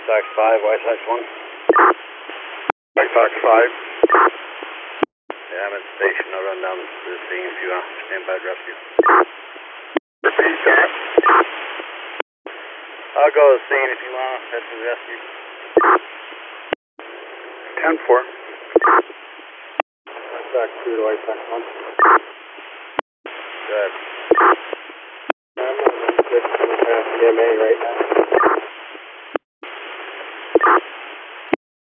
Sox 5, White Sox 1. White Sox 5. Yeah, I'm at the station. I'll run down to the scene if you stand by to rescue. Repeat that. I'll go to the scene if you want to head to the rescue. 10-4. White Sox 2 to White Sox 1. Good. I'm on 6 past EMA right now.